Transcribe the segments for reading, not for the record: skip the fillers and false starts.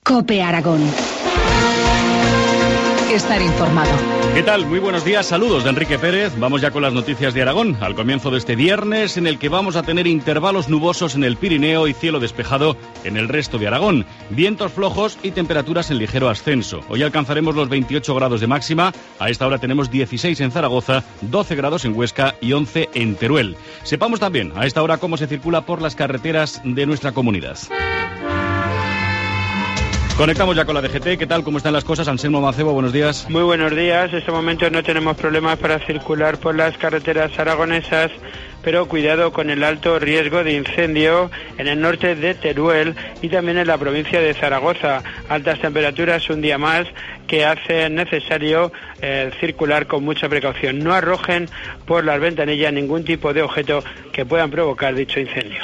COPE Aragón. Estar informado. ¿Qué tal? Muy buenos días, saludos de Enrique Pérez. Vamos ya con las noticias de Aragón, al comienzo de este viernes, en el que vamos a tener intervalos nubosos en el Pirineo y cielo despejado en el resto de Aragón. Vientos flojos y temperaturas en ligero ascenso. Hoy alcanzaremos los 28 grados de máxima. A esta hora tenemos 16 en Zaragoza, 12 grados en Huesca y 11 en Teruel. Sepamos también a esta hora cómo se circula por las carreteras de nuestra comunidad. Conectamos ya con la DGT. ¿Qué tal? ¿Cómo están las cosas? Anselmo Mancebo, buenos días. Muy buenos días. En este momento no tenemos problemas para circular por las carreteras aragonesas, pero cuidado con el alto riesgo de incendio en el norte de Teruel y también en la provincia de Zaragoza. Altas temperaturas un día más que hacen necesario circular con mucha precaución. No arrojen por las ventanillas ningún tipo de objeto que puedan provocar dicho incendio.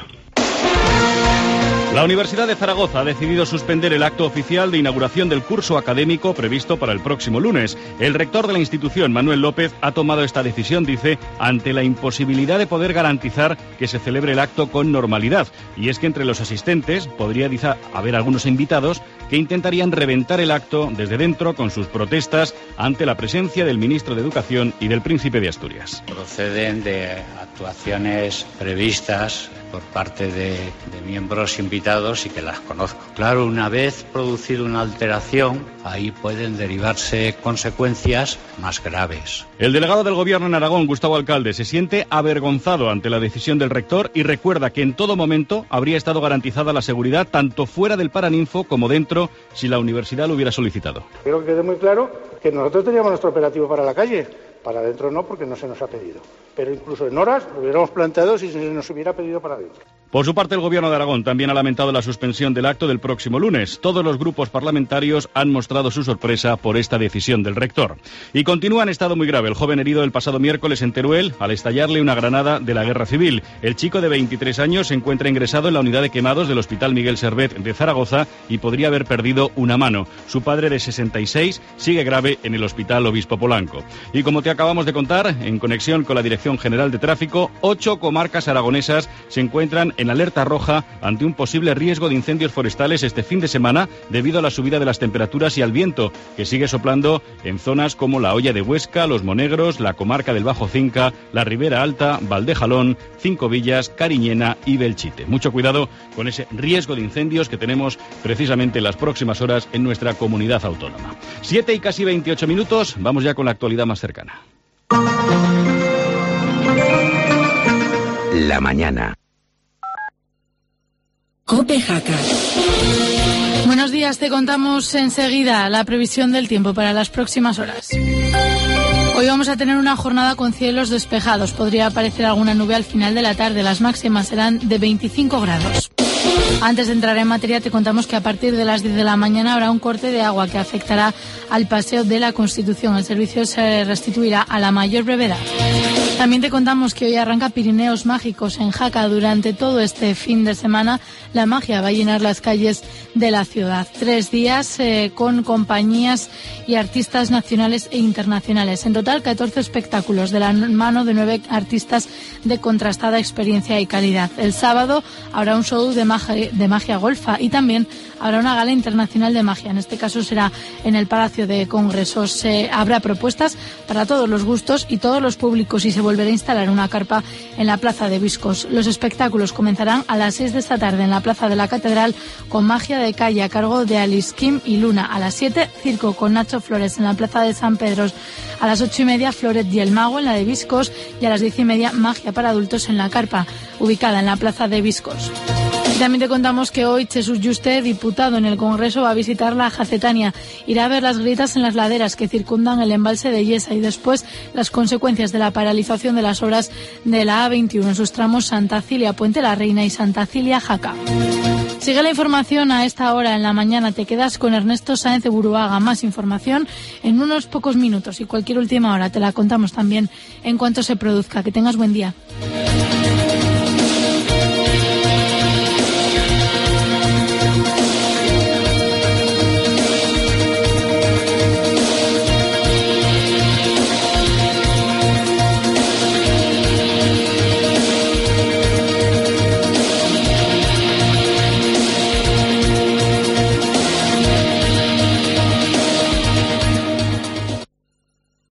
La Universidad de Zaragoza ha decidido suspender el acto oficial de inauguración del curso académico previsto para el próximo lunes. El rector de la institución, Manuel López, ha tomado esta decisión, dice, ante la imposibilidad de poder garantizar que se celebre el acto con normalidad. Y es que entre los asistentes podría haber algunos invitados que intentarían reventar el acto desde dentro con sus protestas ante la presencia del ministro de Educación y del príncipe de Asturias. Proceden de actuaciones previstas por parte de miembros invitados y que las conozco. Claro, una vez producido una alteración, ahí pueden derivarse consecuencias más graves. El delegado del Gobierno en Aragón, Gustavo Alcalde, se siente avergonzado ante la decisión del rector y recuerda que en todo momento habría estado garantizada la seguridad tanto fuera del Paraninfo como dentro si la universidad lo hubiera solicitado. Creo que quede muy claro que nosotros teníamos nuestro operativo para la calle. Para adentro no, porque no se nos ha pedido. Pero incluso en horas lo hubiéramos planteado si se nos hubiera pedido para adentro. Por su parte, el Gobierno de Aragón también ha lamentado la suspensión del acto del próximo lunes. Todos los grupos parlamentarios han mostrado su sorpresa por esta decisión del rector. Y continúa en estado muy grave el joven herido el pasado miércoles en Teruel al estallarle una granada de la Guerra Civil. El chico de 23 años se encuentra ingresado en la unidad de quemados del Hospital Miguel Servet de Zaragoza y podría haber perdido una mano. Su padre, de 66, sigue grave en el Hospital Obispo Polanco. Y como te acabamos de contar, en conexión con la Dirección General de Tráfico, 8 comarcas aragonesas se encuentran en alerta roja ante un posible riesgo de incendios forestales este fin de semana debido a la subida de las temperaturas y al viento que sigue soplando en zonas como la Hoya de Huesca, Los Monegros, la comarca del Bajo Cinca, la Ribera Alta, Valdejalón, Cinco Villas, Cariñena y Belchite. Mucho cuidado con ese riesgo de incendios que tenemos precisamente en las próximas horas en nuestra comunidad autónoma. 7 y casi 28 minutos, vamos ya con la actualidad más cercana. La mañana. COPE Jaca. Buenos días, te contamos enseguida la previsión del tiempo para las próximas horas. Hoy vamos a tener una jornada con cielos despejados. Podría aparecer alguna nube al final de la tarde. Las máximas serán de 25 grados. Antes de entrar en materia, te contamos que a partir de las 10 de la mañana habrá un corte de agua que afectará al Paseo de la Constitución. El servicio se restituirá a la mayor brevedad. También te contamos que hoy arranca Pirineos Mágicos en Jaca. Durante todo este fin de semana, la magia va a llenar las calles de la ciudad. 3 días con compañías y artistas nacionales e internacionales. En total, 14 espectáculos de la mano de 9 artistas de contrastada experiencia y calidad. El sábado habrá un show de magia golfa y también habrá una gala internacional de magia. En este caso será en el Palacio de Congresos. Habrá propuestas para todos los gustos y todos los públicos y se volverá a instalar una carpa en la Plaza de Viscos. Los espectáculos comenzarán a las 6 de esta tarde en la Plaza de la Catedral con magia de calle a cargo de Alice Kim y Luna. A las 7, circo con Nacho Flores en la Plaza de San Pedro. A las 8:30, Floret y el Mago en la de Viscos y a las 10:30, magia para adultos en la carpa, ubicada en la Plaza de Viscos. También te contamos que hoy Jesús Yuste, diputado en el Congreso, va a visitar la Jacetania. Irá a ver las grietas en las laderas que circundan el embalse de Yesa y después las consecuencias de la paralización de las obras de la A21 en sus tramos Santa Cilia, Puente la Reina y Santa Cilia, Jaca. Sigue la información a esta hora en la mañana. Te quedas con Ernesto Sáenz de Buruaga. Más información en unos pocos minutos y cualquier última hora te la contamos también en cuanto se produzca. Que tengas buen día.